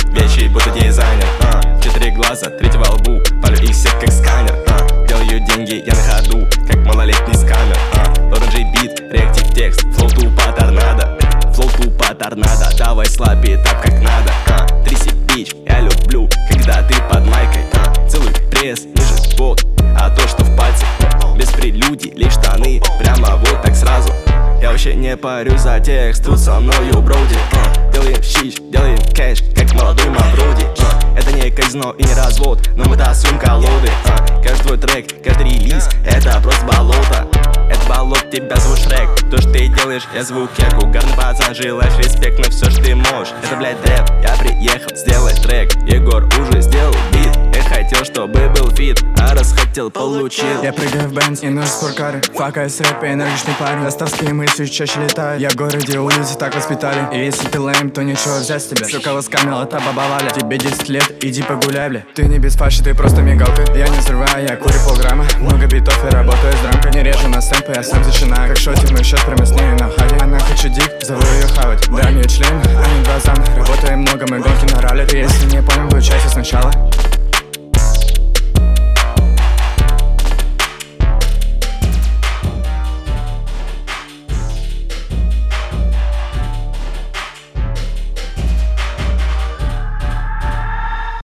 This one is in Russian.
вещи будто дизайнер. 4 глаза, 3 во лбу, палю их всех как сканер. Делаю деньги, я на ходу, как малолетний скамер. Оранжей бит, реактив текст, флоу тупо торнадо. Флоу тупо торнадо, давай слабее так как надо. Тряси бич, я люблю, когда ты под майкой. Целый пресс, ниже живот, а то, что в пальце. Без прелюдий, лишь штаны, прямо вот так сразу. Я вообще не парюсь за текст, тут со мною броуди. Делаем щич, делаем кэш, как молодой Мавроди. Это не казино и не развод, но мы тасуем колоды. Каждый твой трек, каждый релиз, это просто болото. Это болото, тебя зовут Шрек. То, что ты делаешь, я звук Кеку. Угарный пацан, желаешь респект на все, что ты можешь. Это, блядь, рэп, я приехал сделать трек. Егор уже сделал бит. Я хотел, чтобы был фит, а раз хотел, получил. Я прыгаю в бенз и ношу спорткары. Факаю с рэпа, энергичный парень. Доставские мысли чаще летают. Я в городе, улицы так воспитали. И если ты лэм, то ничего взять с тебя. Сука, ласкамила, та баба Валя. Тебе 10 лет, иди погуляй, бля. Ты не без фаши, ты просто мигалка. Я не взрываю, я курю полграмма. Много битов и работаю с драмкой. Не режу на сэмпы, я сам зачинаю. Как шотик, мой счет прямо с ней на хаде. Она хочет дик, зову ее хавать. Дай мне член, а не глаза. Работаем много, мы гонки на ралли. Ты если не понял, включайся сначала.